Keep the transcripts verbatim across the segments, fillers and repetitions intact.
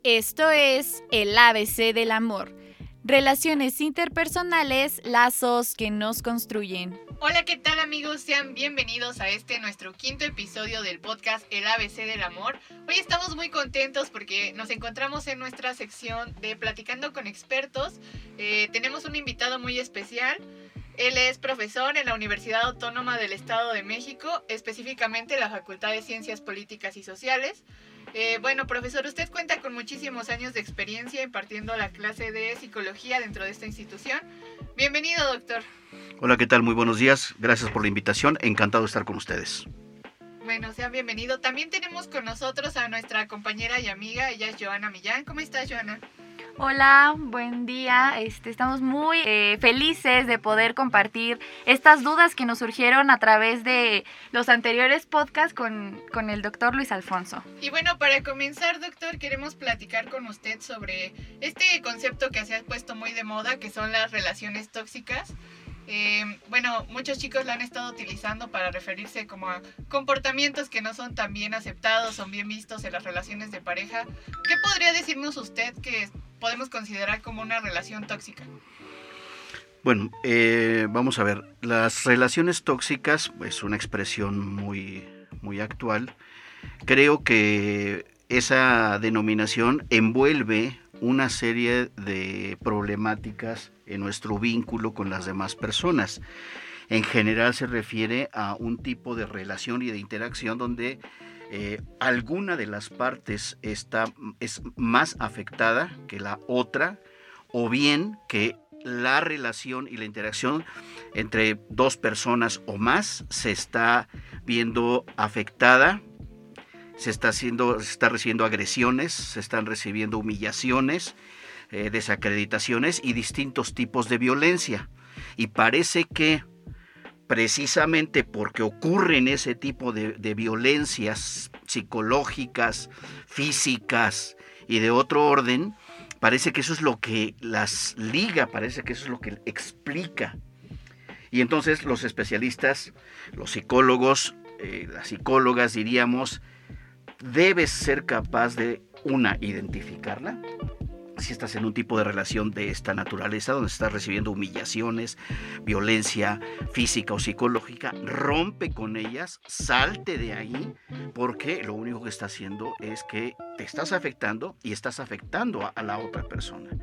Esto es el A B C del amor. Relaciones interpersonales, lazos que nos construyen. Hola, ¿qué tal amigos? Sean bienvenidos a este nuestro quinto episodio del podcast El A B C del Amor. Hoy estamos muy contentos porque nos encontramos en nuestra sección de Platicando con Expertos. Eh, tenemos un invitado muy especial. Él es profesor en la Universidad Autónoma del Estado de México, específicamente en la Facultad de Ciencias Políticas y Sociales. Eh, bueno, profesor, usted cuenta con muchísimos años de experiencia impartiendo la clase de psicología dentro de esta institución. Bienvenido, doctor. Hola, ¿qué tal? Muy buenos días. Gracias por la invitación. Encantado de estar con ustedes. Bueno, sean bienvenidos. También tenemos con nosotros a nuestra compañera y amiga. Ella es Joana Millán. ¿Cómo estás, Joana? Hola, buen día. Este, estamos muy eh, felices de poder compartir estas dudas que nos surgieron a través de los anteriores podcasts con, con el doctor Luis Alfonso. Y bueno, para comenzar, doctor, queremos platicar con usted sobre este concepto que se ha puesto muy de moda, que son las relaciones tóxicas. Eh, bueno, muchos chicos lo han estado utilizando para referirse como a comportamientos que no son tan bien aceptados o bien vistos en las relaciones de pareja. ¿Qué podría decirnos usted que podemos considerar como una relación tóxica? Bueno, eh, vamos a ver. Las relaciones tóxicas es una expresión muy, muy actual. Creo que esa denominación envuelve una serie de problemáticas en nuestro vínculo con las demás personas. En general se refiere a un tipo de relación y de interacción donde eh, alguna de las partes está, es más afectada que la otra, o bien que la relación y la interacción entre dos personas o más se está viendo afectada. Se está, haciendo, se está recibiendo agresiones, se están recibiendo humillaciones, eh, desacreditaciones y distintos tipos de violencia. Y parece que precisamente porque ocurren ese tipo de, de violencias psicológicas, físicas y de otro orden, parece que eso es lo que las liga, parece que eso es lo que explica. Y entonces los especialistas, los psicólogos, eh, las psicólogas diríamos, debes ser capaz de, una, identificarla, si estás en un tipo de relación de esta naturaleza, donde estás recibiendo humillaciones, violencia física o psicológica, rompe con ellas, salte de ahí, porque lo único que está haciendo es que te estás afectando y estás afectando a, a la otra persona.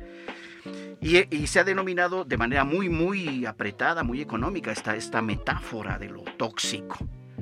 Y, y se ha denominado de manera muy, muy apretada, muy económica, esta, esta metáfora de lo tóxico.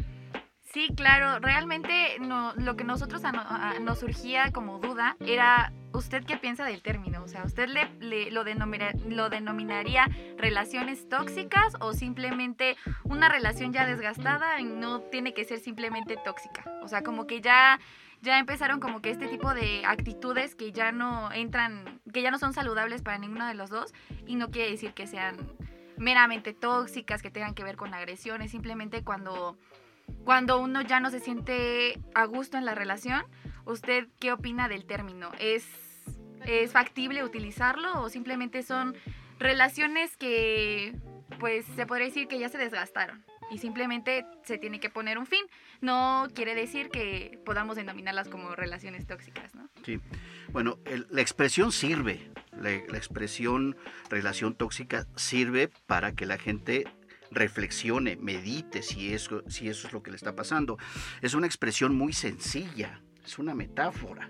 Sí, claro, realmente no, lo que nosotros a, a, nos surgía como duda era, ¿usted qué piensa del término? O sea, ¿usted le, le, lo, denomina, lo denominaría relaciones tóxicas o simplemente una relación ya desgastada y no tiene que ser simplemente tóxica? O sea, como que ya, ya empezaron como que este tipo de actitudes que ya no entran, que ya no son saludables para ninguno de los dos, y no quiere decir que sean meramente tóxicas, que tengan que ver con agresiones, simplemente cuando... Cuando uno ya no se siente a gusto en la relación, ¿usted qué opina del término? ¿Es, es factible utilizarlo o simplemente son relaciones que, pues, se podría decir que ya se desgastaron y simplemente se tiene que poner un fin? No quiere decir que podamos denominarlas como relaciones tóxicas, ¿no? Sí, bueno, el, la expresión sirve, la, la expresión relación tóxica sirve para que la gente reflexione, medite si eso, si eso es lo que le está pasando. Es una expresión muy sencilla, es una metáfora,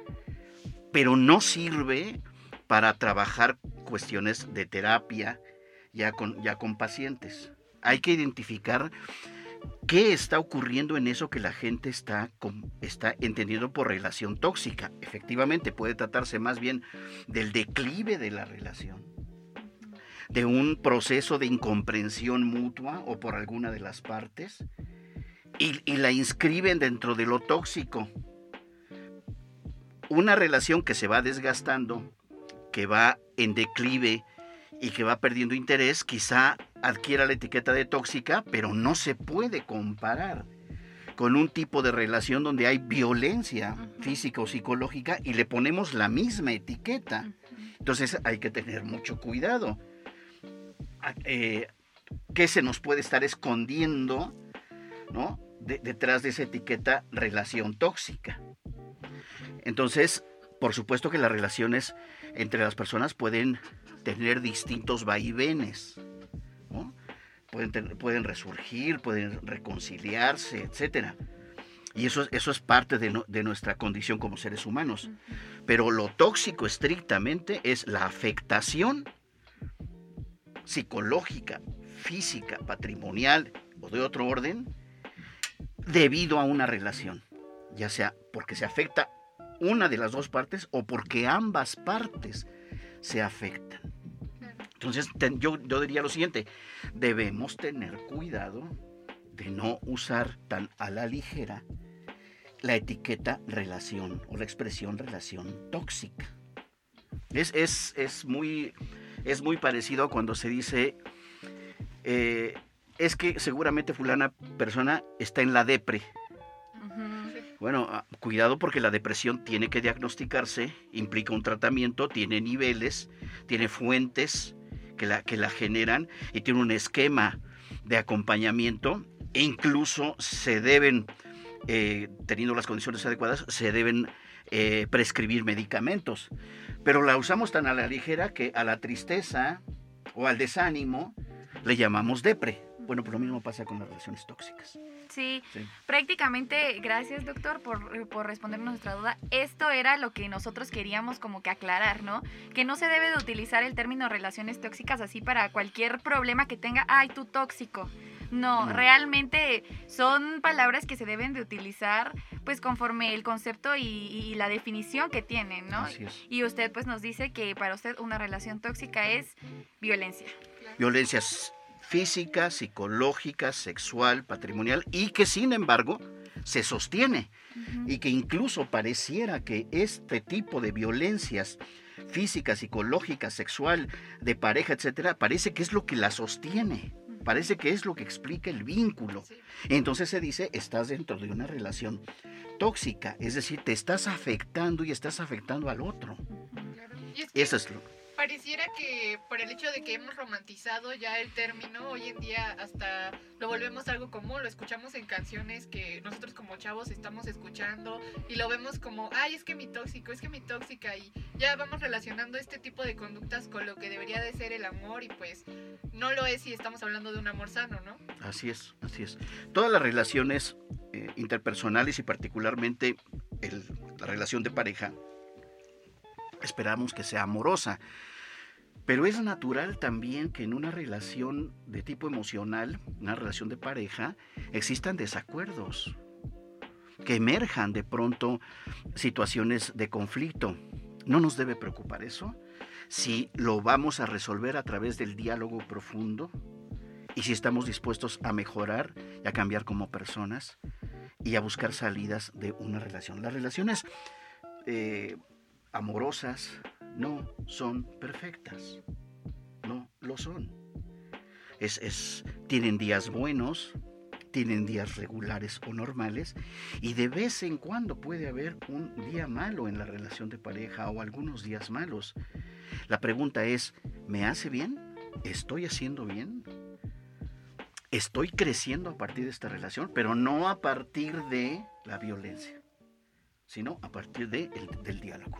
pero no sirve para trabajar cuestiones de terapia ya con, ya con pacientes. Hay que identificar qué está ocurriendo en eso que la gente está, está entendiendo por relación tóxica. Efectivamente, puede tratarse más bien del declive de la relación, de un proceso de incomprensión mutua o por alguna de las partes, y, y la inscriben dentro de lo tóxico. Una relación que se va desgastando, que va en declive y que va perdiendo interés, quizá adquiera la etiqueta de tóxica, pero no se puede comparar con un tipo de relación donde hay violencia física o psicológica y le ponemos la misma etiqueta. Entonces hay que tener mucho cuidado. Eh, ¿Qué se nos puede estar escondiendo, ¿no?, de, detrás de esa etiqueta relación tóxica? Entonces, por supuesto que las relaciones entre las personas pueden tener distintos vaivenes, ¿no? Pueden, tener, pueden resurgir, pueden reconciliarse, etcétera. Y eso, eso es parte de, no, de nuestra condición como seres humanos. Pero lo tóxico estrictamente es la afectación psicológica, física, patrimonial o de otro orden debido a una relación, ya sea porque se afecta una de las dos partes o porque ambas partes se afectan. Entonces ten, yo, yo diría lo siguiente: debemos tener cuidado de no usar tan a la ligera la etiqueta relación o la expresión relación tóxica. Es, es, es, muy, es muy parecido a cuando se dice eh, es que seguramente fulana persona está en la depre. Bueno, cuidado, porque la depresión tiene que diagnosticarse, implica un tratamiento, tiene niveles, tiene fuentes que la, que la generan y tiene un esquema de acompañamiento, e incluso se deben, eh, teniendo las condiciones adecuadas, se deben eh, prescribir medicamentos. Pero la usamos tan a la ligera que a la tristeza o al desánimo le llamamos depre. Bueno, pues lo mismo pasa con las relaciones tóxicas. Sí, sí, prácticamente, gracias doctor por, por respondernos nuestra duda. Esto era lo que nosotros queríamos como que aclarar, ¿no? Que no se debe de utilizar el término relaciones tóxicas así para cualquier problema que tenga, ay, tú tóxico. No, no, realmente son palabras que se deben de utilizar pues conforme el concepto y, y la definición que tienen, ¿no? Así es. Y usted pues nos dice que para usted una relación tóxica es violencia. Violencias física, psicológica, sexual, patrimonial, y que sin embargo se sostiene, uh-huh. y que incluso pareciera que este tipo de violencias física, psicológica, sexual, de pareja, etcétera, parece que es lo que la sostiene, uh-huh. parece que es lo que explica el vínculo. Sí. Entonces se dice, estás dentro de una relación tóxica, es decir, te estás afectando y estás afectando al otro. Uh-huh. Claro. Y es que... Eso es lo pareciera que por el hecho de que hemos romantizado ya el término, hoy en día hasta lo volvemos algo común, lo escuchamos en canciones que nosotros como chavos estamos escuchando y lo vemos como, ay, es que mi tóxico, es que mi tóxica, y ya vamos relacionando este tipo de conductas con lo que debería de ser el amor, y pues no lo es si estamos hablando de un amor sano, ¿no? Así es, así es. Todas las relaciones eh, interpersonales y particularmente el, la relación de pareja, esperamos que sea amorosa, pero es natural también que en una relación de tipo emocional, una relación de pareja, existan desacuerdos, que emerjan de pronto situaciones de conflicto. ¿No nos debe preocupar eso? Si lo vamos a resolver a través del diálogo profundo y si estamos dispuestos a mejorar y a cambiar como personas y a buscar salidas de una relación. Las relaciones eh, amorosas no son perfectas, no lo son. Es, es, tienen días buenos, tienen días regulares o normales, y de vez en cuando puede haber un día malo en la relación de pareja o algunos días malos. La pregunta es, ¿me hace bien? ¿Estoy haciendo bien? ¿Estoy creciendo a partir de esta relación? Pero no a partir de la violencia, sino a partir de el, del diálogo.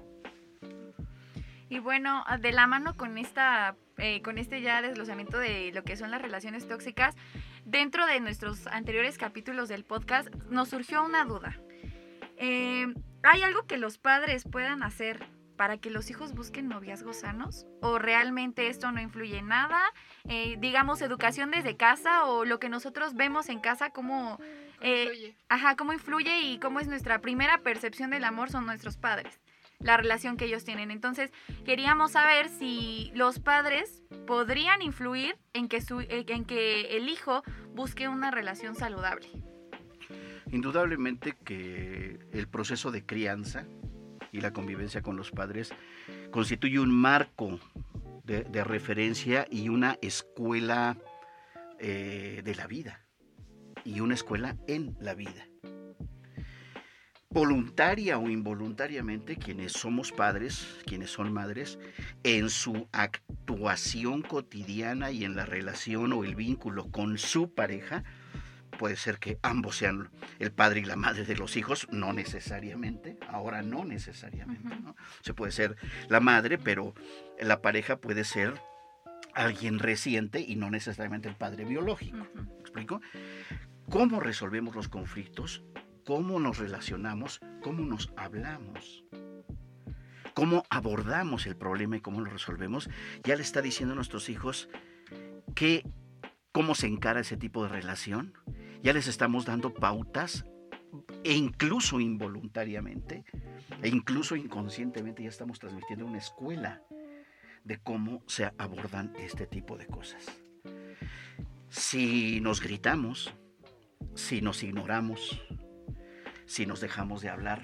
Y bueno, de la mano con esta, eh, con este ya desglosamiento de lo que son las relaciones tóxicas, dentro de nuestros anteriores capítulos del podcast nos surgió una duda. Eh, ¿Hay algo que los padres puedan hacer para que los hijos busquen noviazgos sanos? ¿O realmente esto no influye en nada? Eh, digamos, educación desde casa, o lo que nosotros vemos en casa, cómo, eh, influye? Ajá, cómo influye y cómo es nuestra primera percepción del amor son nuestros padres, la relación que ellos tienen. Entonces, queríamos saber si los padres podrían influir en que, su, en que el hijo busque una relación saludable. Indudablemente que el proceso de crianza y la convivencia con los padres constituye un marco de, de referencia y una escuela eh, de la vida, y una escuela en la vida. Voluntaria o involuntariamente, quienes somos padres, quienes son madres, en su actuación cotidiana y en la relación o el vínculo con su pareja, puede ser que ambos sean el padre y la madre de los hijos, no necesariamente, ahora no necesariamente, ¿no? Se puede ser la madre, pero la pareja puede ser alguien reciente y no necesariamente el padre biológico. Ujú. ¿Me explico? ¿Cómo resolvemos los conflictos? ¿Cómo nos relacionamos? ¿Cómo nos hablamos? ¿Cómo abordamos el problema y cómo lo resolvemos? Ya le está diciendo a nuestros hijos que cómo se encara ese tipo de relación. Ya les estamos dando pautas e incluso involuntariamente e incluso inconscientemente ya estamos transmitiendo una escuela de cómo se abordan este tipo de cosas. Si nos gritamos, si nos ignoramos, si nos dejamos de hablar,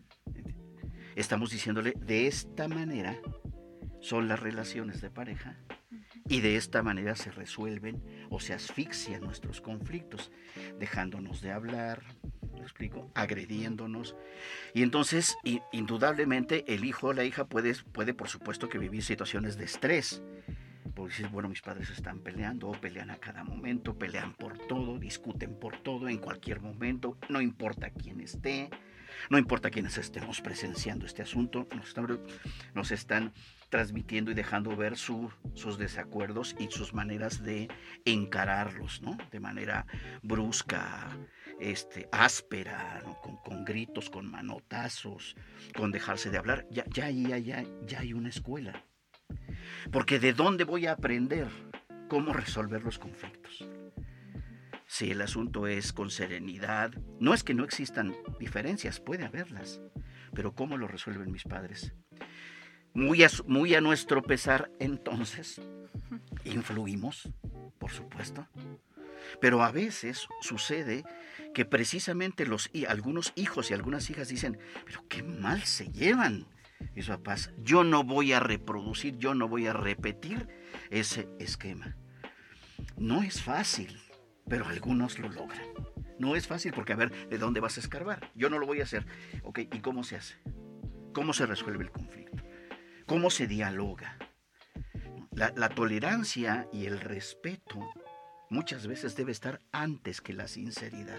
estamos diciéndole de esta manera son las relaciones de pareja y de esta manera se resuelven o se asfixian nuestros conflictos, dejándonos de hablar, ¿me explico? Agrediéndonos. Y entonces, i- indudablemente, el hijo o la hija puede, puede, por supuesto, que vivir situaciones de estrés. Porque dices, bueno, mis padres están peleando, o pelean a cada momento, pelean por todo, discuten por todo, en cualquier momento, no importa quién esté, no importa quiénes estemos presenciando este asunto, nos están, nos están transmitiendo y dejando ver su, sus desacuerdos y sus maneras de encararlos, ¿no? De manera brusca, este, áspera, ¿no? con, con gritos, con manotazos, con dejarse de hablar. Ya, ya, ya, ya, ya hay una escuela. Porque ¿de dónde voy a aprender cómo resolver los conflictos? Si el asunto es con serenidad, no es que no existan diferencias, puede haberlas, pero ¿cómo lo resuelven mis padres? Muy a, muy a nuestro pesar, entonces, influimos, por supuesto, pero a veces sucede que precisamente los, y algunos hijos y algunas hijas dicen, pero qué mal se llevan mis papás, yo no voy a reproducir, yo no voy a repetir ese esquema. No es fácil, pero algunos lo logran. No es fácil porque, a ver, ¿de dónde vas a escarbar? Yo no lo voy a hacer. Ok, ¿y cómo se hace? ¿Cómo se resuelve el conflicto? ¿Cómo se dialoga? La, la tolerancia y el respeto muchas veces debe estar antes que la sinceridad.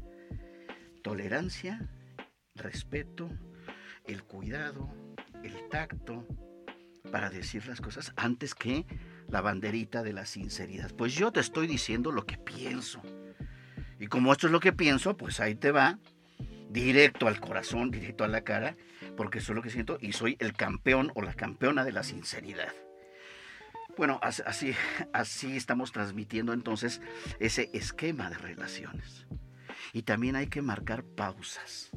Tolerancia, respeto, el cuidado, el tacto para decir las cosas antes que la banderita de la sinceridad. Pues yo te estoy diciendo lo que pienso. Y como esto es lo que pienso, pues ahí te va, directo al corazón, directo a la cara, porque eso es lo que siento y soy el campeón o la campeona de la sinceridad. Bueno, así, así estamos transmitiendo entonces ese esquema de relaciones. Y también hay que marcar pausas.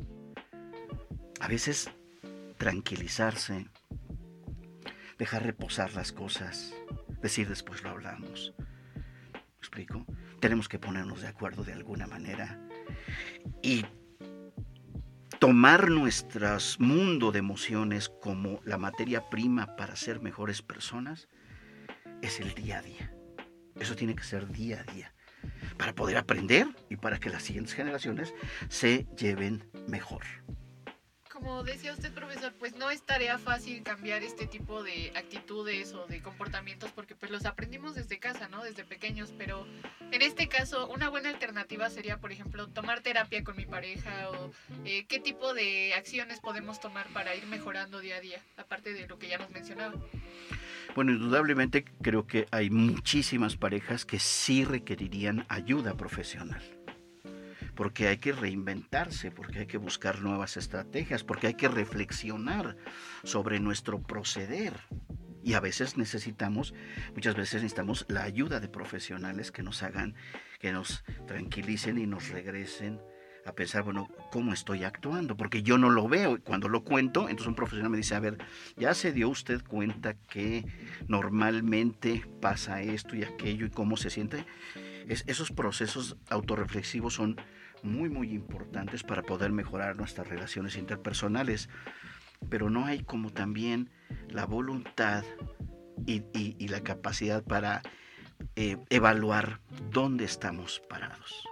A veces tranquilizarse, dejar reposar las cosas, decir después lo hablamos. ¿Me explico? Tenemos que ponernos de acuerdo de alguna manera y tomar nuestro mundo de emociones como la materia prima para ser mejores personas es el día a día. Eso tiene que ser día a día para poder aprender y para que las siguientes generaciones se lleven mejor. Como decía usted, profesor, pues no es tarea fácil cambiar este tipo de actitudes o de comportamientos porque pues los aprendimos desde casa, ¿no? Desde pequeños, pero en este caso una buena alternativa sería, por ejemplo, tomar terapia con mi pareja o eh, qué tipo de acciones podemos tomar para ir mejorando día a día, aparte de lo que ya nos mencionaba. Bueno, indudablemente creo que hay muchísimas parejas que sí requerirían ayuda profesional. Porque hay que reinventarse, porque hay que buscar nuevas estrategias, porque hay que reflexionar sobre nuestro proceder. Y a veces necesitamos, muchas veces necesitamos la ayuda de profesionales que nos hagan, que nos tranquilicen y nos regresen a pensar, bueno, ¿cómo estoy actuando? Porque yo no lo veo. Cuando lo cuento, entonces un profesional me dice, a ver, ¿ya se dio usted cuenta que normalmente pasa esto y aquello y cómo se siente? Es, esos procesos autorreflexivos son muy, muy importantes para poder mejorar nuestras relaciones interpersonales. Pero no hay como también la voluntad y, y, y la capacidad para eh, evaluar dónde estamos parados.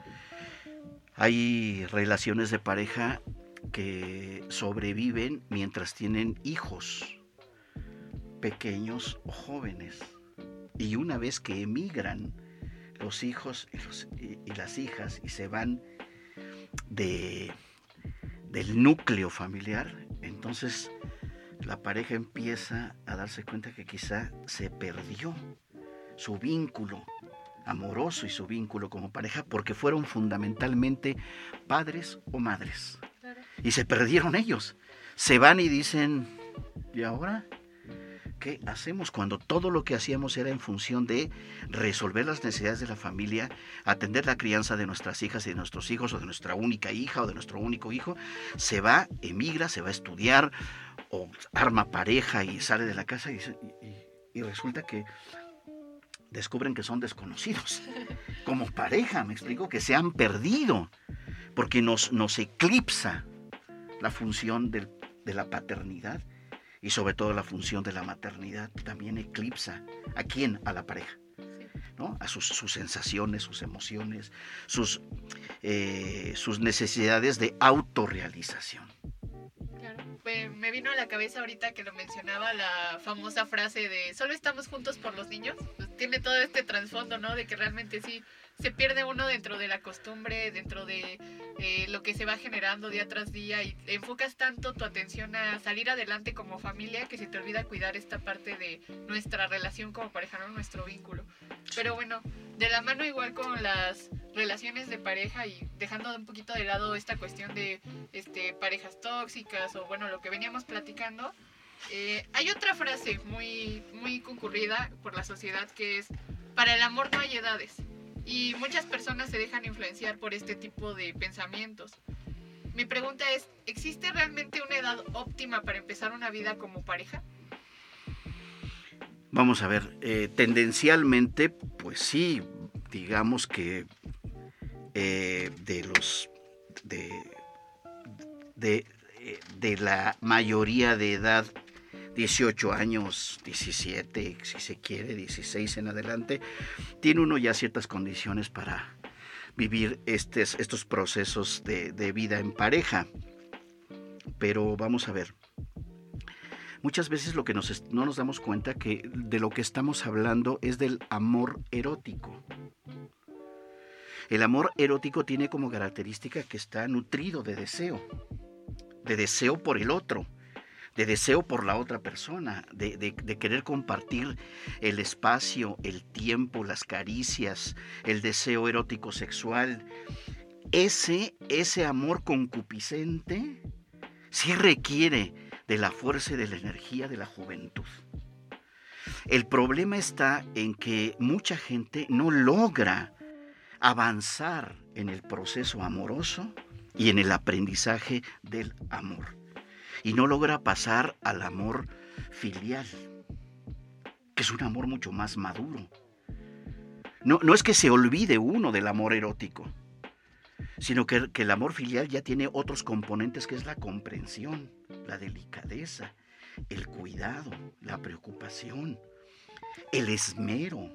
Hay relaciones de pareja que sobreviven mientras tienen hijos pequeños o jóvenes. Y una vez que emigran, los hijos y, los, y, y las hijas y se van de, del núcleo familiar, entonces la pareja empieza a darse cuenta que quizá se perdió su vínculo amoroso y su vínculo como pareja porque fueron fundamentalmente padres o madres. Claro. Y se perdieron ellos. Se van y dicen, ¿y ahora qué hacemos? Cuando todo lo que hacíamos era en función de resolver las necesidades de la familia, atender la crianza de nuestras hijas y de nuestros hijos, o de nuestra única hija o de nuestro único hijo, se va, emigra, se va a estudiar, o arma pareja y sale de la casa y, y, y resulta que descubren que son desconocidos como pareja, me explico, que se han perdido, porque nos, nos eclipsa la función del, de la paternidad y sobre todo la función de la maternidad, también eclipsa. ¿A quién? A la pareja, ¿no? A sus, sus sensaciones, sus emociones, sus, eh, sus necesidades de autorrealización. Me vino a la cabeza ahorita que lo mencionaba la famosa frase de solo estamos juntos por los niños. Pues tiene todo este trasfondo, ¿no? De que realmente sí se pierde uno dentro de la costumbre, dentro de eh, lo que se va generando día tras día, y enfocas tanto tu atención a salir adelante como familia que se te olvida cuidar esta parte de nuestra relación como pareja, ¿no? Nuestro vínculo. Pero bueno, de la mano igual con las relaciones de pareja y dejando un poquito de lado esta cuestión de este, parejas tóxicas o bueno, lo que veníamos platicando, eh, hay otra frase muy, muy concurrida por la sociedad que es: para el amor no hay edades. Y muchas personas se dejan influenciar por este tipo de pensamientos. Mi pregunta es, ¿existe realmente una edad óptima para empezar una vida como pareja? Vamos a ver, eh, tendencialmente, pues sí, digamos que eh, de los de, de, de la mayoría de edad, dieciocho años, diecisiete, si se quiere, dieciséis en adelante, tiene uno ya ciertas condiciones para vivir estes, estos procesos de, de vida en pareja. Pero vamos a ver, muchas veces lo que nos, no nos damos cuenta que de lo que estamos hablando es del amor erótico. El amor erótico tiene como característica que está nutrido de deseo, de deseo por el otro, de deseo por la otra persona, de, de, de querer compartir el espacio, el tiempo, las caricias, el deseo erótico sexual. Ese, ese amor concupiscente sí requiere de la fuerza y de la energía de la juventud. El problema está en que mucha gente no logra avanzar en el proceso amoroso y en el aprendizaje del amor. Y no logra pasar al amor filial, que es un amor mucho más maduro. No, no es que se olvide uno del amor erótico, sino que, que el amor filial ya tiene otros componentes, que es la comprensión, la delicadeza, el cuidado, la preocupación, el esmero,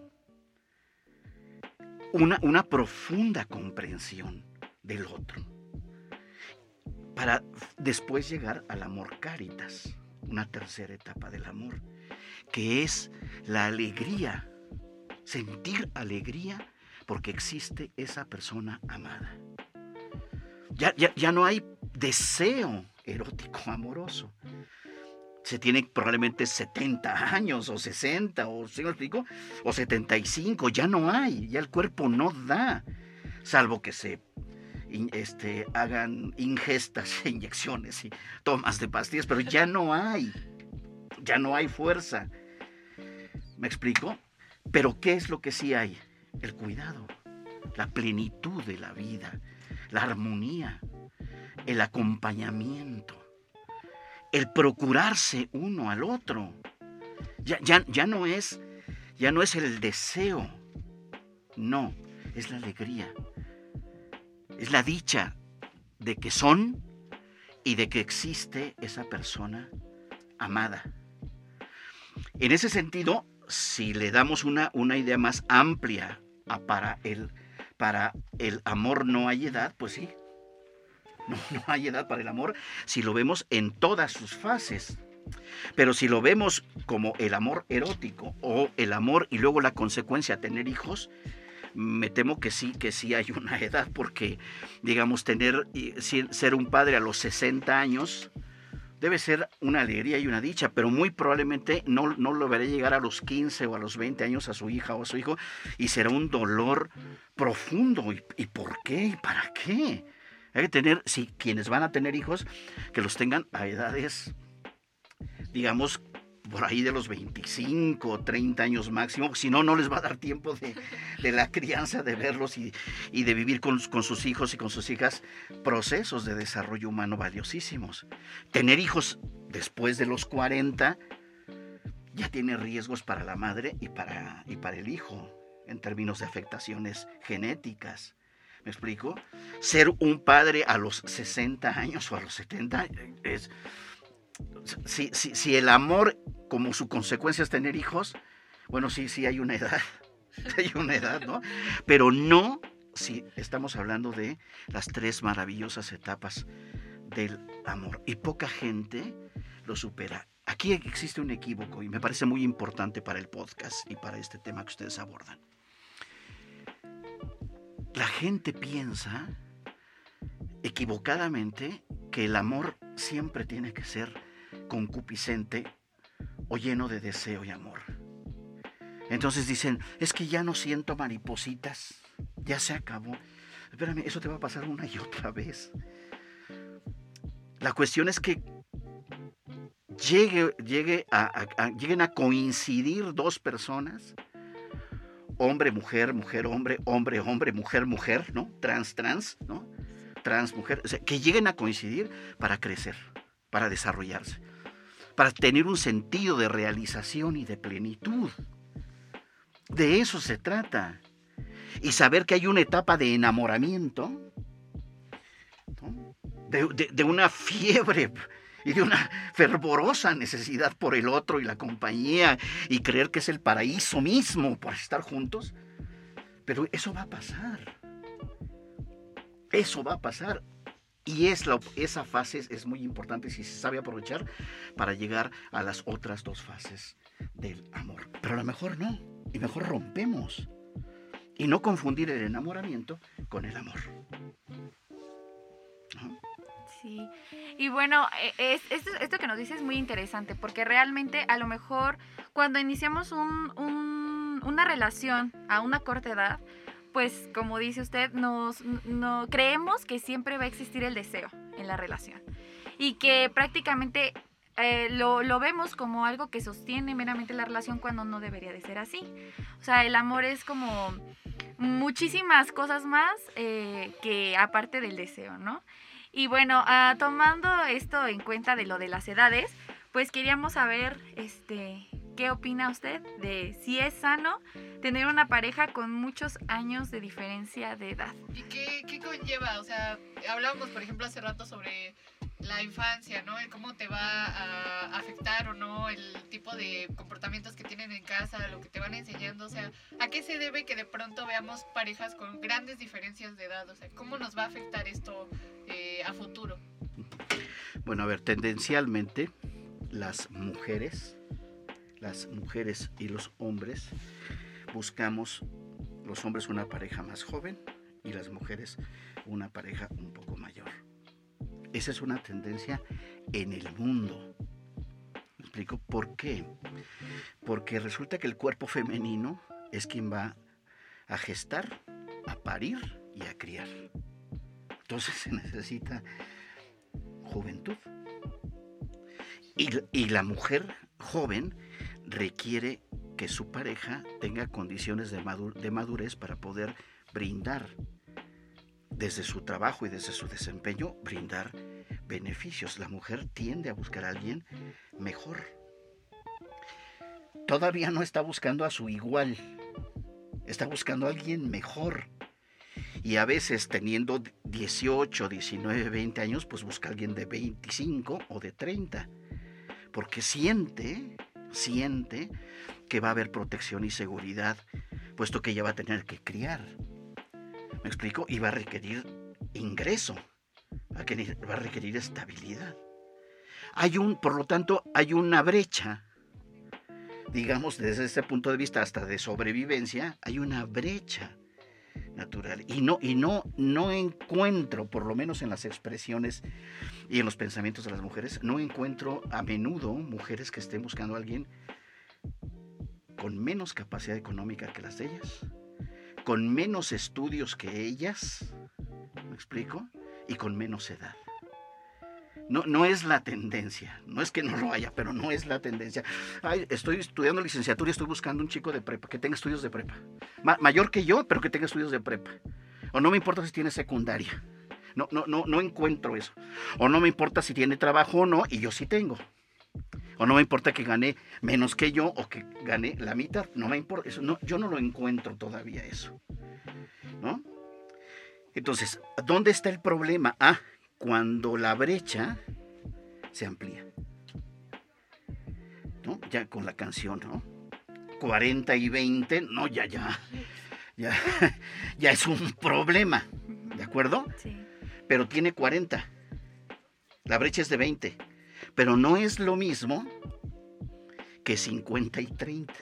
una, una profunda comprensión del otro, para después llegar al amor caritas, una tercera etapa del amor, que es la alegría, sentir alegría porque existe esa persona amada. Ya, ya, ya no hay deseo erótico amoroso. Se tiene probablemente setenta años o sesenta o, ¿sí me explico? O setenta y cinco, ya no hay, ya el cuerpo no da, salvo que se este, hagan ingestas, inyecciones y tomas de pastillas, pero ya no hay, ya no hay fuerza. ¿Me explico? Pero ¿qué es lo que sí hay? El cuidado, la plenitud de la vida, la armonía, el acompañamiento, el procurarse uno al otro. Ya, ya, ya no es, ya no es el deseo, no, es la alegría, es la dicha de que son y de que existe esa persona amada. En ese sentido, si le damos una, una idea más amplia a para, el, para el amor no hay edad, pues sí, no, no hay edad para el amor si lo vemos en todas sus fases. Pero si lo vemos como el amor erótico o el amor y luego la consecuencia tener hijos, me temo que sí, que sí hay una edad, porque, digamos, tener, ser un padre a los sesenta años debe ser una alegría y una dicha, pero muy probablemente no, no lo veré llegar a los quince o a los veinte años a su hija o a su hijo, y será un dolor profundo. ¿Y, y por qué? ¿Y para qué? Hay que tener, si quienes van a tener hijos, que los tengan a edades, digamos, por ahí de los veinticinco o treinta años máximo, si no, no les va a dar tiempo de, de la crianza, de verlos y, y de vivir con, con sus hijos y con sus hijas procesos de desarrollo humano valiosísimos. Tener hijos después de los cuarenta ya tiene riesgos para la madre y para, y para el hijo, en términos de afectaciones genéticas. ¿Me explico? Ser un padre a los sesenta años o a los setenta es... Si, si, si el amor como su consecuencia es tener hijos, bueno, sí, sí hay una edad, hay una edad, ¿no? Pero no si estamos hablando de las tres maravillosas etapas del amor. Y poca gente lo supera. Aquí existe un equívoco y me parece muy importante para el podcast y para este tema que ustedes abordan. La gente piensa equivocadamente que el amor siempre tiene que ser concupiscente o lleno de deseo y amor. Entonces dicen, es que ya no siento maripositas, ya se acabó. Espérame, eso te va a pasar una y otra vez. La cuestión es que llegue, llegue a, a, a, lleguen a coincidir dos personas, hombre, mujer, mujer, hombre, hombre, hombre, mujer, mujer, ¿no? Trans, trans, ¿no? Trans, mujer, o sea, que lleguen a coincidir para crecer, para desarrollarse, para tener un sentido de realización y de plenitud. De eso se trata. Y saber que hay una etapa de enamoramiento, ¿no? de, de, de una fiebre y de una fervorosa necesidad por el otro y la compañía, y creer que es el paraíso mismo por estar juntos. Pero eso va a pasar. Eso va a pasar. Y es la, esa fase es, es muy importante si se sabe aprovechar para llegar a las otras dos fases del amor. Pero a lo mejor no. Y mejor rompemos. Y no confundir el enamoramiento con el amor. ¿No? Sí. Y bueno, es, esto, esto que nos dice es muy interesante, porque realmente a lo mejor cuando iniciamos un, un, una relación a una corta edad, pues como dice usted, nos, no, creemos que siempre va a existir el deseo en la relación. Y que prácticamente eh, lo, lo vemos como algo que sostiene meramente la relación, cuando no debería de ser así. O sea, el amor es como muchísimas cosas más eh, que aparte del deseo, ¿no? Y bueno, uh, tomando esto en cuenta de lo de las edades, pues queríamos saber, este, ¿qué opina usted de si es sano tener una pareja con muchos años de diferencia de edad? ¿Y qué, qué conlleva? O sea, hablábamos, por ejemplo, hace rato sobre la infancia, ¿no? El cómo te va a afectar o no el tipo de comportamientos que tienen en casa, lo que te van enseñando. O sea, ¿a qué se debe que de pronto veamos parejas con grandes diferencias de edad? O sea, ¿cómo nos va a afectar esto eh, a futuro? Bueno, a ver, tendencialmente las mujeres, las mujeres y los hombres buscamos, los hombres una pareja más joven y las mujeres una pareja un poco mayor. Esa es una tendencia en el mundo. ¿Me explico por qué? Porque resulta que el cuerpo femenino es quien va a gestar, a parir y a criar. Entonces se necesita juventud. Y, y la mujer joven requiere que su pareja tenga condiciones de, madur, de madurez para poder brindar, desde su trabajo y desde su desempeño, brindar beneficios. La mujer tiende a buscar a alguien mejor. Todavía no está buscando a su igual, está buscando a alguien mejor. Y a veces teniendo dieciocho, diecinueve, veinte años, pues busca a alguien de veinticinco o de treinta. Porque siente, siente que va a haber protección y seguridad, puesto que ella va a tener que criar. ¿Me explico? Y va a requerir ingreso, va a requerir estabilidad. Hay un, por lo tanto, hay una brecha, digamos, desde este punto de vista hasta de sobrevivencia, hay una brecha natural. Y no, y no, no encuentro, por lo menos en las expresiones y en los pensamientos de las mujeres, no encuentro a menudo mujeres que estén buscando a alguien con menos capacidad económica que las de ellas, con menos estudios que ellas, ¿me explico? Y con menos edad. No, no es la tendencia, no es que no lo haya, pero no es la tendencia. Ay, estoy estudiando licenciatura y estoy buscando un chico de prepa, que tenga estudios de prepa. Ma- mayor que yo, pero que tenga estudios de prepa. O no me importa si tiene secundaria. No, no, no, no encuentro eso. O no me importa si tiene trabajo o no, y yo sí tengo. O no me importa que gane menos que yo o que gane la mitad. No me importa eso. No, yo no lo encuentro todavía eso, ¿no? Entonces, ¿dónde está el problema? Ah, cuando la brecha se amplía, ¿no? Ya con la canción, ¿no? cuarenta y veinte, no, ya, ya, ya, ya es un problema, ¿de acuerdo? Sí. Pero tiene cuarenta, la brecha es de veinte, pero no es lo mismo que cincuenta y treinta.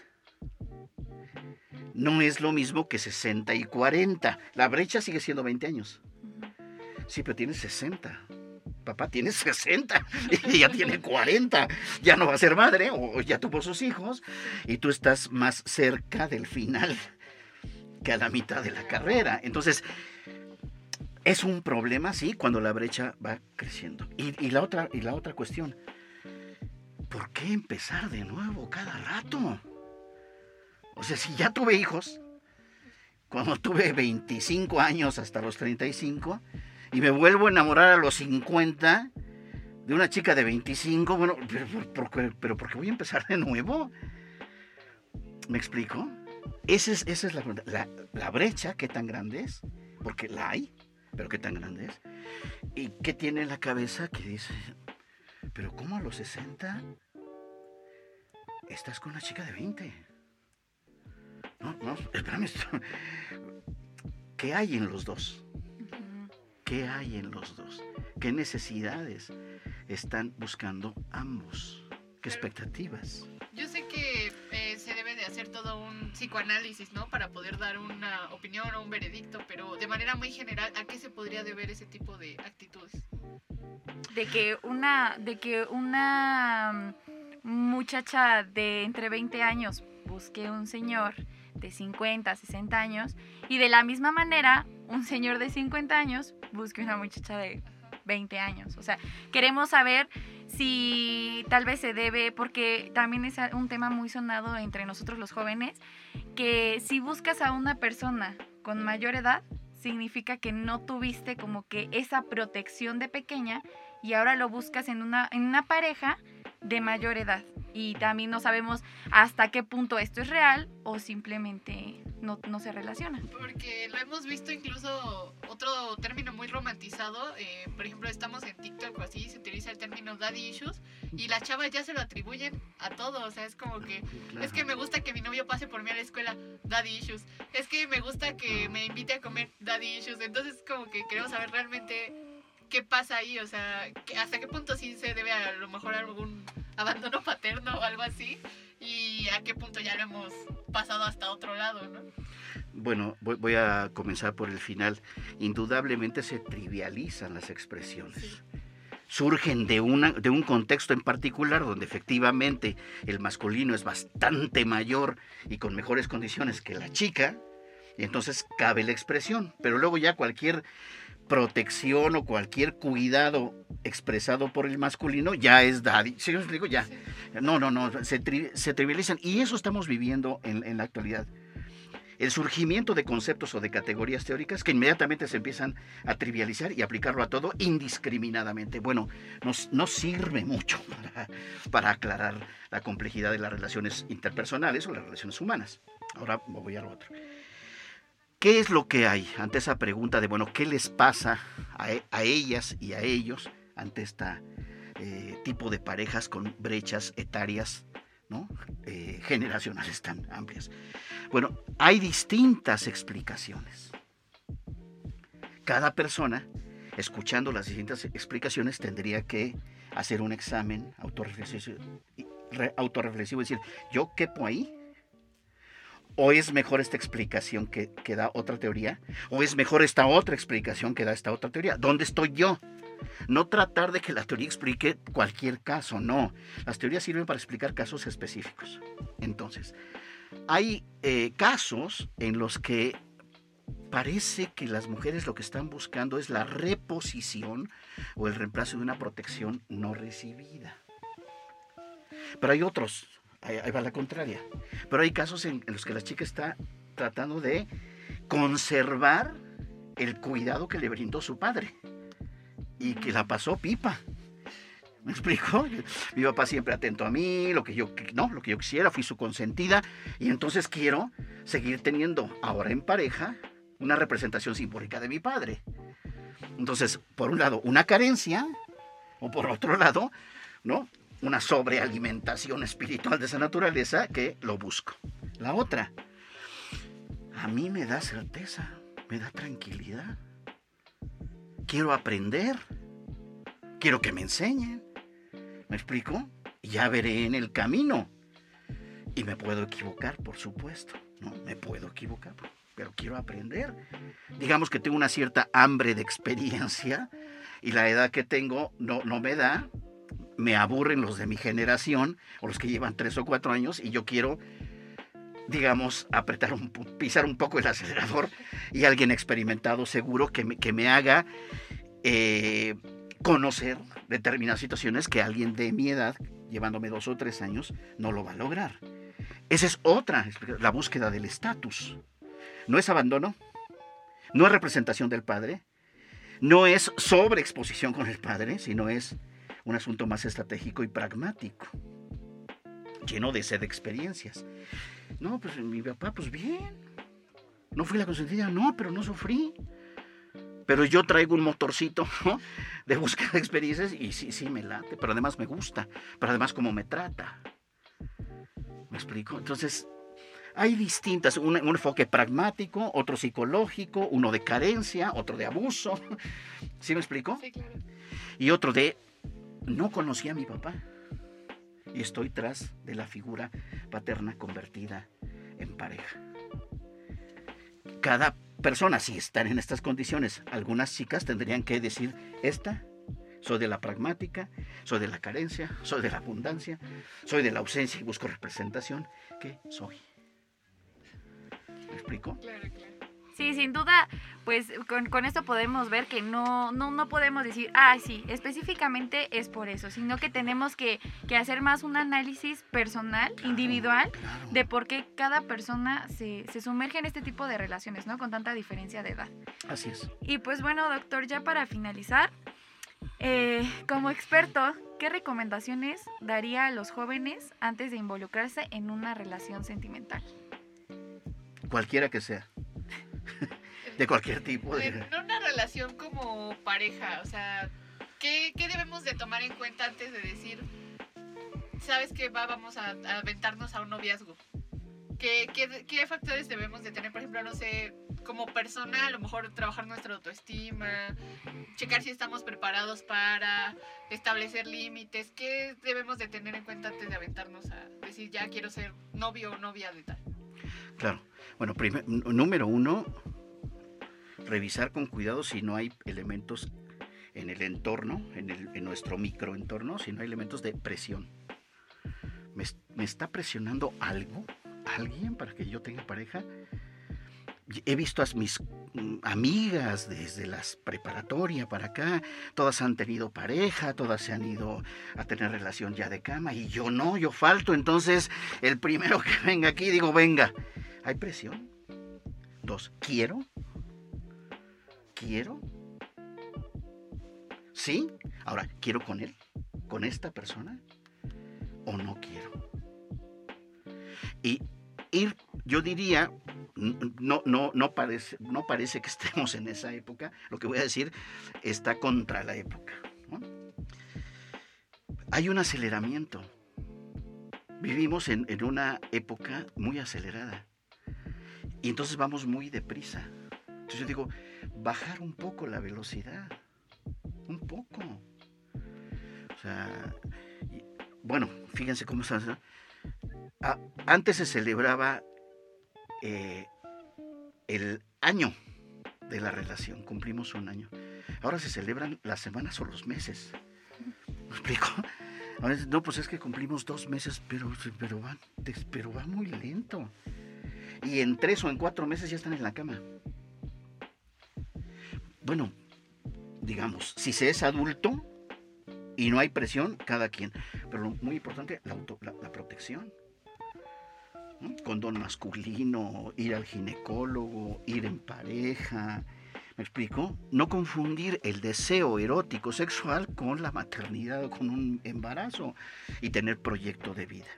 No es lo mismo que sesenta y cuarenta. La brecha sigue siendo veinte años. Sí, pero tiene sesenta. Papá tiene sesenta y ella tiene cuarenta. Ya no va a ser madre o ya tuvo sus hijos y tú estás más cerca del final que a la mitad de la carrera. Entonces, es un problema, sí, cuando la brecha va creciendo. Y, y, la, otra, y la otra cuestión, ¿por qué empezar de nuevo cada rato? O sea, si ya tuve hijos, cuando tuve veinticinco años hasta los treinta y cinco, y me vuelvo a enamorar a los cincuenta de una chica de veinticinco, bueno, pero, pero, pero, pero ¿por qué voy a empezar de nuevo? ¿Me explico? Esa es, esa es la pregunta. La, la brecha, ¿qué tan grande es? Porque la hay, pero ¿qué tan grande es? ¿Y qué tiene en la cabeza que dice, pero cómo a los sesenta estás con una chica de veinte? No, no, espérame. ¿Qué hay en los dos? ¿Qué hay en los dos? ¿Qué necesidades están buscando ambos? ¿Qué expectativas? Yo sé que eh, se debe de hacer todo un psicoanálisis, ¿no? Para poder dar una opinión o un veredicto, pero de manera muy general, ¿a qué se podría deber ese tipo de actitudes? De que una, de que una muchacha de entre veinte años busque un señor de cincuenta, sesenta años, y de la misma manera un señor de cincuenta años busque una muchacha de veinte años. O sea, queremos saber si tal vez se debe, porque también es un tema muy sonado entre nosotros los jóvenes, que si buscas a una persona con mayor edad, significa que no tuviste como que esa protección de pequeña y ahora lo buscas en una, en una pareja de mayor edad. Y también no sabemos hasta qué punto esto es real o simplemente no, no se relaciona. Porque lo hemos visto incluso otro término muy romantizado. Eh, por ejemplo, estamos en TikTok o así, se utiliza el término daddy issues y las chavas ya se lo atribuyen a todo. O sea, es como que, Claro. es que me gusta que mi novio pase por mí a la escuela, daddy issues. Es que me gusta que me invite a comer, daddy issues. Entonces, como que queremos saber realmente qué pasa ahí. O sea, que, hasta qué punto sí se debe a lo mejor a algún abandono paterno o algo así, y a qué punto ya lo hemos pasado hasta otro lado, ¿no? Bueno, voy, voy a comenzar por el final. Indudablemente se trivializan las expresiones. Sí. Surgen de, una, de un contexto en particular donde efectivamente el masculino es bastante mayor y con mejores condiciones que la chica, y entonces cabe la expresión. Pero luego ya cualquier protección o cualquier cuidado expresado por el masculino ya es daddy. ¿Sí os digo? Ya. Sí. No, no, no, se, tri, se trivializan y eso estamos viviendo en, en la actualidad. El surgimiento de conceptos o de categorías teóricas que inmediatamente se empiezan a trivializar y aplicarlo a todo indiscriminadamente. Bueno, nos, no sirve mucho para, para aclarar la complejidad de las relaciones interpersonales o las relaciones humanas. Ahora voy a lo otro. ¿Qué es lo que hay ante esa pregunta de, bueno, qué les pasa a, a ellas y a ellos ante este eh, tipo de parejas con brechas etarias, ¿no? eh, generacionales tan amplias? Bueno, hay distintas explicaciones. Cada persona, escuchando las distintas explicaciones, tendría que hacer un examen autorreflexivo, autorreflexivo y decir, ¿yo quepo ahí? ¿O es mejor esta explicación que, que da otra teoría? ¿O es mejor esta otra explicación que da esta otra teoría? ¿Dónde estoy yo? No tratar de que la teoría explique cualquier caso, no. Las teorías sirven para explicar casos específicos. Entonces, hay eh, casos en los que parece que las mujeres lo que están buscando es la reposición o el reemplazo de una protección no recibida. Pero hay otros, ahí, ahí va la contraria. Pero hay casos en, en los que la chica está tratando de conservar el cuidado que le brindó su padre y que la pasó pipa. ¿Me explico? Mi papá siempre atento a mí, lo que yo, no, lo que yo quisiera, fui su consentida y entonces quiero seguir teniendo ahora en pareja una representación simbólica de mi padre. Entonces, por un lado, una carencia, o por otro lado, ¿no?, una sobrealimentación espiritual de esa naturaleza que lo busco. La otra, a mí me da certeza, me da tranquilidad. Quiero aprender, quiero que me enseñen. ¿Me explico? Y ya veré en el camino. Y me puedo equivocar, por supuesto, ¿no? Me puedo equivocar, pero quiero aprender. Digamos que tengo una cierta hambre de experiencia y la edad que tengo no, no me da. Me aburren los de mi generación o los que llevan tres o cuatro años y yo quiero, digamos, apretar un, pisar un poco el acelerador y alguien experimentado seguro que me, que me haga eh, conocer determinadas situaciones que alguien de mi edad, llevándome dos o tres años, no lo va a lograr. Esa es otra, la búsqueda del estatus. No es abandono, no es representación del padre, no es sobreexposición con el padre, sino es un asunto más estratégico y pragmático, lleno de sed de experiencias. No, pues mi papá, pues bien. No fui la consentida, no, pero no sufrí. Pero yo traigo un motorcito, ¿no?, de búsqueda de experiencias y sí, sí me late, pero además me gusta, pero además cómo me trata. ¿Me explico? Entonces, hay distintas, un, un enfoque pragmático, otro psicológico, uno de carencia, otro de abuso. ¿Sí me explico? Sí, claro. Y otro de no conocí a mi papá y estoy tras de la figura paterna convertida en pareja. Cada persona, si están en estas condiciones, algunas chicas tendrían que decir, esta, soy de la pragmática, soy de la carencia, soy de la abundancia, soy de la ausencia y busco representación. ¿Qué soy? ¿Me explico? Claro, claro. Sí, sin duda, pues con, con esto podemos ver que no, no, no podemos decir, ah, sí, específicamente es por eso, sino que tenemos que, que hacer más un análisis personal, Claro, individual, claro. de por qué cada persona se, se sumerge en este tipo de relaciones, ¿no? Con tanta diferencia de edad. Así es. Y pues bueno, doctor, ya para finalizar, eh, como experto, ¿qué recomendaciones daría a los jóvenes antes de involucrarse en una relación sentimental? Cualquiera que sea. De cualquier tipo. De... En una relación como pareja, o sea, ¿qué, qué debemos de tomar en cuenta antes de decir, sabes que va, vamos a, a aventarnos a un noviazgo? ¿Qué, qué, ¿Qué factores debemos de tener? Por ejemplo, no sé, como persona, a lo mejor trabajar nuestra autoestima, checar si estamos preparados para establecer límites. ¿Qué debemos de tener en cuenta antes de aventarnos a decir, ya quiero ser novio o novia de tal? Claro. Bueno, primer, número uno, revisar con cuidado si no hay elementos en el entorno, en, el, en nuestro microentorno, si no hay elementos de presión. ¿Me, me está presionando algo? ¿Alguien para que yo tenga pareja? He visto a mis amigas desde las preparatoria para acá, todas han tenido pareja, todas se han ido a tener relación ya de cama y yo no, yo falto. Entonces el primero que venga aquí digo, venga, ¿hay presión? Dos, ¿quiero? ¿Quiero? ¿Sí? Ahora, ¿quiero con él? ¿Con esta persona? ¿O no quiero? Y ir, yo diría, no, no, no, parece, no parece que estemos en esa época, lo que voy a decir está contra la época, ¿no? Hay un aceleramiento. Vivimos en, en una época muy acelerada y entonces vamos muy deprisa. Entonces yo digo, bajar un poco la velocidad, un poco. O sea, bueno, fíjense cómo está. Ah, antes se celebraba eh, el año de la relación, cumplimos un año. Ahora se celebran las semanas o los meses. ¿Me explico? Ahora, no, pues es que cumplimos dos meses, pero, pero, va, pero va muy lento. Y en tres o en cuatro meses ya están en la cama. Bueno, digamos, si se es adulto y no hay presión, cada quien. Pero lo muy importante, la, auto, la, la protección. ¿No? Condón masculino, ir al ginecólogo, ir en pareja. ¿Me explico? No confundir el deseo erótico sexual con la maternidad o con un embarazo y tener proyecto de vida.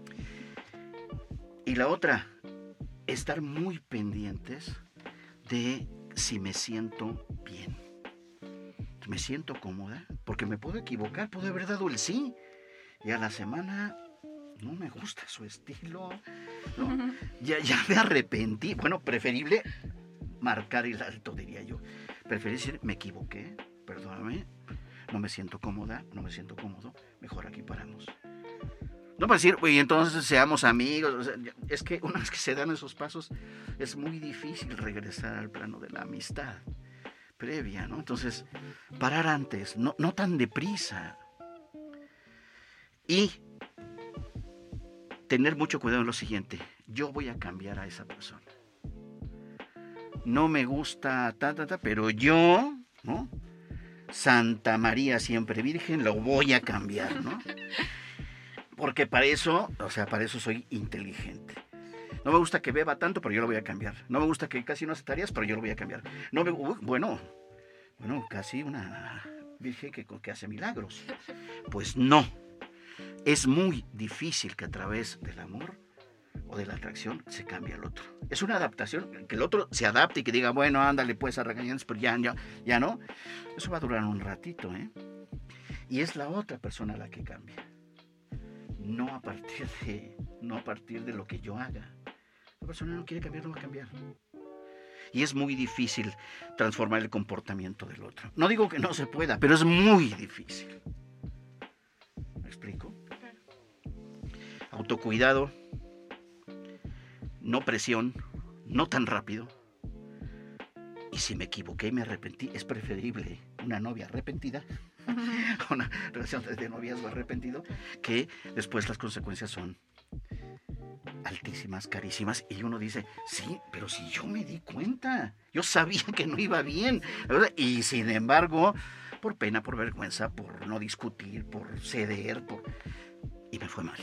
Y la otra, estar muy pendientes de si me siento bien. ¿Me siento cómoda? Porque me puedo equivocar, puedo haber dado el sí. Y a la semana no me gusta su estilo. ¿No? Ya, ya me arrepentí. Bueno, preferible marcar el alto, diría yo. Preferible decir, me equivoqué, perdóname, no me siento cómoda, no me siento cómodo, mejor aquí paramos. No para decir, oye, entonces seamos amigos. O sea, es que una vez que se dan esos pasos, es muy difícil regresar al plano de la amistad previa, ¿no? Entonces, parar antes, no, no tan deprisa. Y tener mucho cuidado en lo siguiente, yo voy a cambiar a esa persona. No me gusta, ta, ta, ta, pero yo, ¿no? Santa María siempre Virgen, lo voy a cambiar, ¿no? Porque para eso, o sea, para eso soy inteligente. No me gusta que beba tanto, pero yo lo voy a cambiar. No me gusta que casi no hace tareas, pero yo lo voy a cambiar. No me, uh, bueno, bueno, casi una virgen que, que hace milagros. Pues no. Es muy difícil que a través del amor o de la atracción se cambie al otro. Es una adaptación, que el otro se adapte y que diga, bueno, ándale pues a regañarnos, pero ya, ya, ya no. Eso va a durar un ratito, ¿eh? Y es la otra persona la que cambia. No a partir de, no a partir de lo que yo haga. La persona no quiere cambiar, no va a cambiar. Y es muy difícil transformar el comportamiento del otro. No digo que no se pueda, pero es muy difícil. ¿Me explico? Autocuidado, no presión, no tan rápido. Y si me equivoqué y me arrepentí, es preferible una novia arrepentida, una relación de noviazgo arrepentido, que después las consecuencias son altísimas, carísimas, y uno dice, sí, pero si yo me di cuenta, yo sabía que no iba bien, ¿verdad? Y sin embargo, por pena, por vergüenza, por no discutir, por ceder, por... y me fue mal.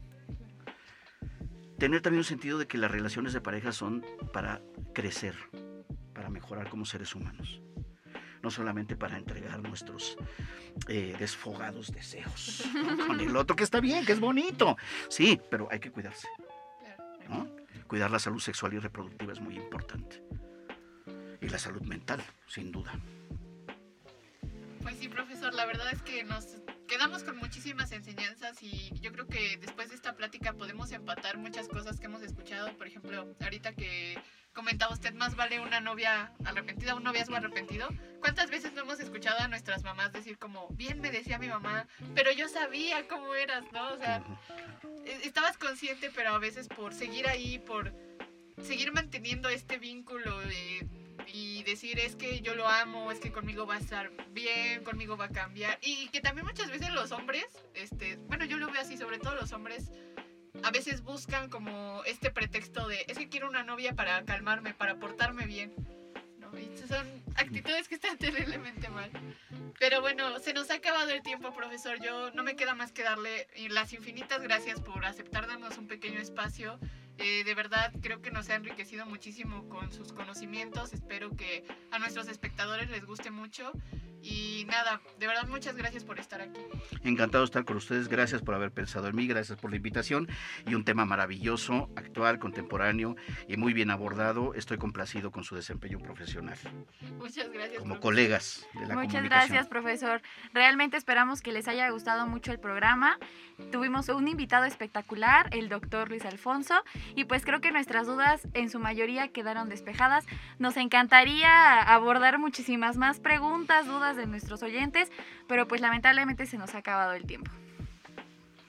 Tener también un sentido de que las relaciones de pareja son para crecer, para mejorar como seres humanos, no solamente para entregar nuestros eh, desfogados deseos, ¿no? Con el otro, que está bien, que es bonito, sí, pero hay que cuidarse, ¿no? Cuidar la salud sexual y reproductiva es muy importante, y la salud mental, sin duda. Pues sí, profesor, la verdad es que nos quedamos con muchísimas enseñanzas y yo creo que después de esta plática podemos empatar muchas cosas que hemos escuchado. Por ejemplo, ahorita que comentaba usted, más vale una novia arrepentida, un noviazgo arrepentido. ¿Cuántas veces no hemos escuchado a nuestras mamás decir como, bien me decía mi mamá, pero yo sabía cómo eras, ¿no? O sea, estabas consciente, pero a veces por seguir ahí, por seguir manteniendo este vínculo de... y decir, es que yo lo amo, es que conmigo va a estar bien, conmigo va a cambiar. Y que también muchas veces los hombres, este, bueno, yo lo veo así, sobre todo los hombres, a veces buscan como este pretexto de, es que quiero una novia para calmarme, para portarme bien, ¿no? Y son actitudes que están terriblemente mal. Pero bueno, se nos ha acabado el tiempo, profesor. Yo no me queda más que darle las infinitas gracias por aceptar darnos un pequeño espacio. Eh, de verdad, creo que nos ha enriquecido muchísimo con sus conocimientos. Espero que a nuestros espectadores les guste mucho. Y nada, de verdad, muchas gracias por estar aquí. Encantado de estar con ustedes. Gracias por haber pensado en mí. Gracias por la invitación. Y un tema maravilloso, actual, contemporáneo y muy bien abordado. Estoy complacido con su desempeño profesional. Muchas gracias. Como profesor. colegas de la Muchas comunicación. gracias, profesor. Realmente esperamos que les haya gustado mucho el programa. Tuvimos un invitado espectacular, el doctor Luis Alfonso, y pues creo que nuestras dudas en su mayoría quedaron despejadas. Nos encantaría abordar muchísimas más preguntas, dudas de nuestros oyentes, pero pues lamentablemente se nos ha acabado el tiempo.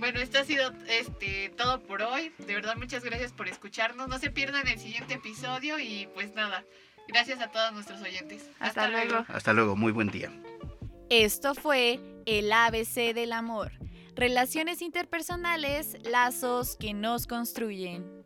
bueno, esto ha sido este todo por hoy. De verdad, muchas gracias por escucharnos. No se pierdan el siguiente episodio y pues nada, gracias a todos nuestros oyentes. Hasta, Hasta luego. luego. Hasta luego, muy buen día. Esto fue el A B C del amor. Relaciones interpersonales, lazos que nos construyen.